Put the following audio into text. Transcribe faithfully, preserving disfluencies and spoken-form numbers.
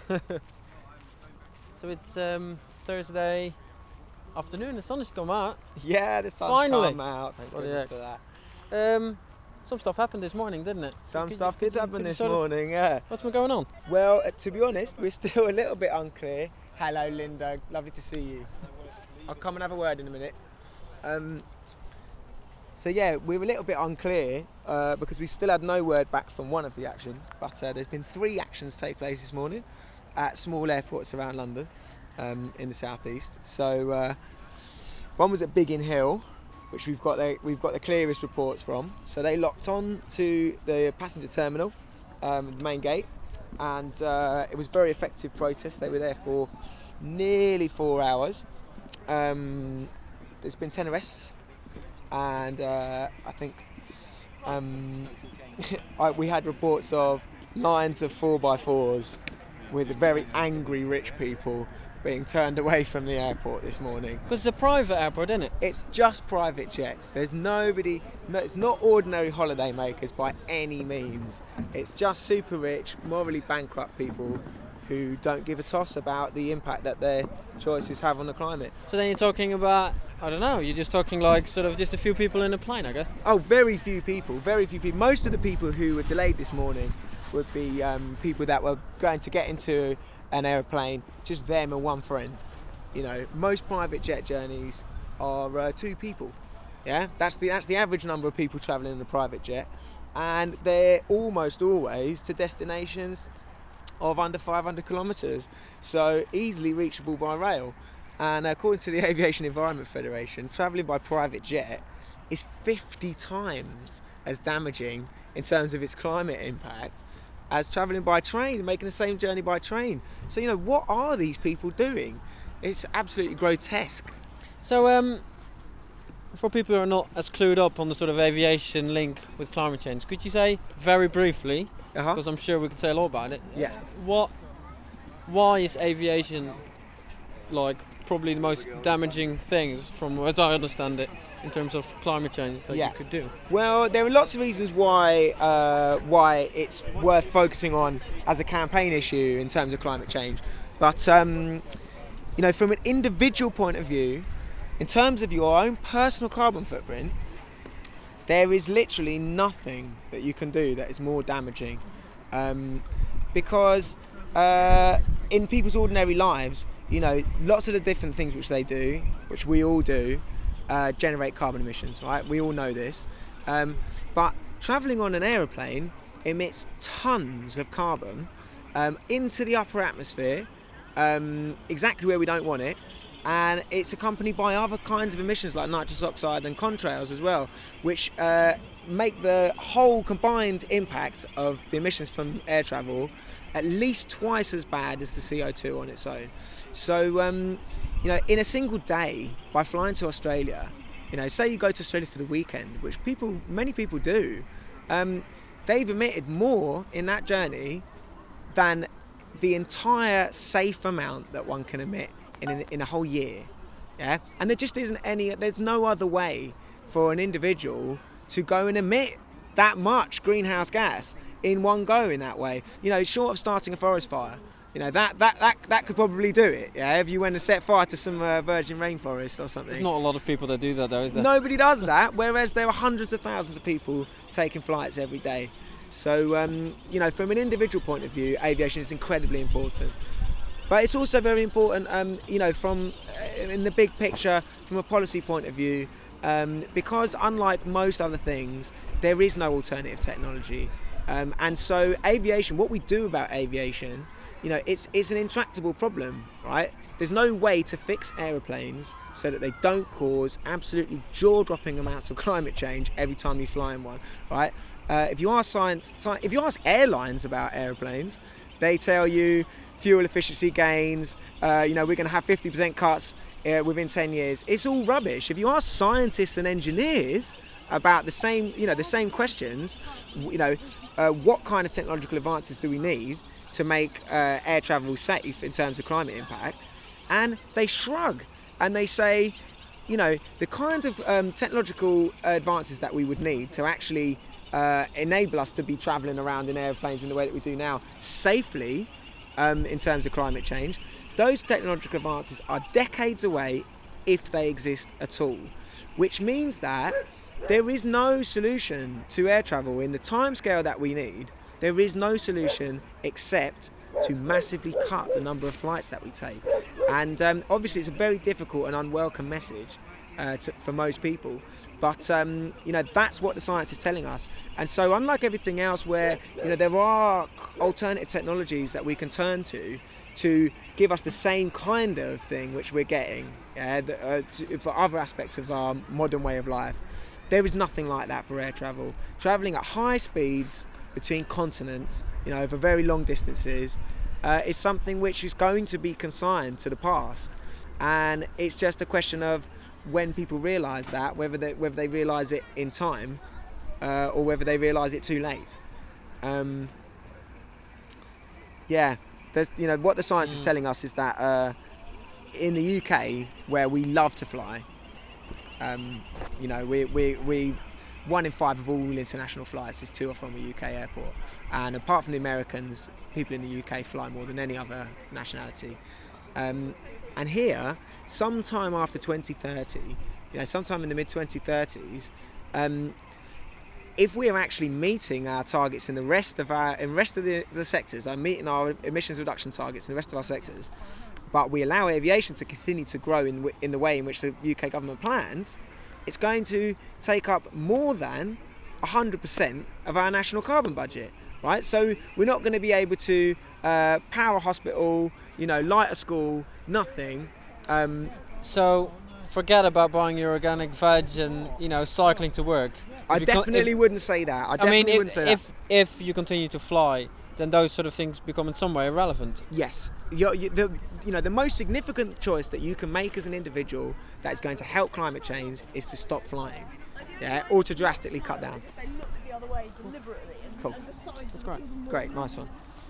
So it's um, Thursday afternoon, the sun has come out. Yeah, the sun's Finally. come out. Thank Bloody goodness heck. for that. Um, some stuff happened this morning, didn't it? Some Could you- stuff could did you- happen could you this sort of- morning, yeah. What's been going on? Well, uh, to be honest, we're still a little bit unclear. Hello, Linda. Lovely to see you. I'll come and have a word in a minute. Um, so yeah, we were a little bit unclear uh, because we still had no word back from one of the actions, but uh, there's been three actions take place this morning at small airports around London um, in the southeast. So uh, one was at Biggin Hill, which we've got the, we've got the clearest reports from. So they locked on to the passenger terminal, um, the main gate, and uh, it was very effective protest. They were there for nearly four hours. Um, there's been ten arrests, and uh, I think um, I, we had reports of lines of four by fours with very angry rich people being turned away from the airport this morning. Because it's a private airport, isn't it? It's just private jets. There's nobody, no, it's not ordinary holiday makers by any means. It's just super rich, morally bankrupt people who don't give a toss about the impact that their choices have on the climate. So then you're talking about, I don't know, you're just talking like sort of just a few people in a plane, I guess. Oh, very few people, very few people. Most of the people who were delayed this morning would be um, people that were going to get into an aeroplane, just them and one friend. You know, most private jet journeys are uh, two people. Yeah, that's the that's the average number of people travelling in a private jet, and they're almost always to destinations of under five hundred kilometres, so easily reachable by rail. And according to the Aviation Environment Federation, travelling by private jet is fifty times as damaging in terms of its climate impact as travelling by train, making the same journey by train. So, you know, what are these people doing? It's absolutely grotesque. So, um, for people who are not as clued up on the sort of aviation link with climate change, could you say very briefly, Uh-huh. because I'm sure we could say a lot about it, Yeah. what, why is aviation like probably the most damaging things from, as I understand it, in terms of climate change that Yeah. you could do? Well, there are lots of reasons why uh, why it's worth focusing on as a campaign issue in terms of climate change. But um, you know, from an individual point of view, in terms of your own personal carbon footprint, there is literally nothing that you can do that is more damaging, um, because uh, in people's ordinary lives, you know, lots of the different things which they do, which we all do, uh, generate carbon emissions, right? We all know this. Um, but travelling on an aeroplane emits tons of carbon um, into the upper atmosphere, um, exactly where we don't want it. And it's accompanied by other kinds of emissions like nitrous oxide and contrails as well, which uh, make the whole combined impact of the emissions from air travel at least twice as bad as the C O two on its own. So, um, you know, in a single day, by flying to Australia, you know, say you go to Australia for the weekend, which people, many people do, um, they've emitted more in that journey than the entire safe amount that one can emit in a, in a whole year. Yeah, and there just isn't any, there's no other way for an individual to go and emit that much greenhouse gas in one go in that way. You know, short of starting a forest fire, you know, that that that, that could probably do it. Yeah, if you went and set fire to some uh, virgin rainforest or something. There's not a lot of people that do that though, is there? Nobody does that, whereas there are hundreds of thousands of people taking flights every day. So, um, you know, from an individual point of view, aviation is incredibly important. But it's also very important, um, you know, from uh, in the big picture, from a policy point of view, um, because unlike most other things, there is no alternative technology. Um, and so aviation, what we do about aviation, you know, it's it's an intractable problem, right? There's no way to fix aeroplanes so that they don't cause absolutely jaw-dropping amounts of climate change every time you fly in one, right? Uh, if you ask science, sci- if you ask airlines about aeroplanes, they tell you fuel efficiency gains, uh, you know, we're going to have fifty percent cuts uh, within ten years. It's all rubbish. If you ask scientists and engineers about the same, you know, the same questions, you know, uh, what kind of technological advances do we need to make uh, air travel safe in terms of climate impact? And they shrug and they say, you know, the kind of um, technological advances that we would need to actually uh, enable us to be travelling around in airplanes in the way that we do now safely um, in terms of climate change. Those technological advances are decades away, if they exist at all, which means that there is no solution to air travel in the timescale that we need. There is no solution except to massively cut the number of flights that we take. And um, obviously it's a very difficult and unwelcome message uh, to, for most people. But um, you know, that's what the science is telling us. And so unlike everything else where you know there are alternative technologies that we can turn to to give us the same kind of thing which we're getting uh, the, uh, to, for other aspects of our modern way of life, there is nothing like that for air travel. Travelling at high speeds between continents, you know, over very long distances, uh, is something which is going to be consigned to the past. And it's just a question of when people realise that, whether they whether they realise it in time, uh, or whether they realise it too late. Um, yeah, there's you know what the science mm. is telling us is that uh, in the U K, where we love to fly, um, you know, we we we. One in five of all international flights is to or from a U K airport, and apart from the Americans, people in the U K fly more than any other nationality. Um, and here, sometime after twenty thirty, you know, sometime in the mid twenty thirties, um, if we are actually meeting our targets in the rest of our, in the rest of the, the sectors, are meeting our emissions reduction targets in the rest of our sectors, but we allow aviation to continue to grow in in the way in which the U K government plans, it's going to take up more than one hundred percent of our national carbon budget, right? So we're not going to be able to uh, power a hospital, you know, light a school, nothing. Um, so forget about buying your organic veg and, you know, cycling to work. I If definitely if, wouldn't say that. I, I definitely mean, if, wouldn't say if, that. if you continue to fly, then those sort of things become in some way irrelevant. Yes. You're, you, the, you know, the most significant choice that you can make as an individual that is going to help climate change is to stop flying, yeah, or to drastically cut down. Cool. That's great. Great, nice one.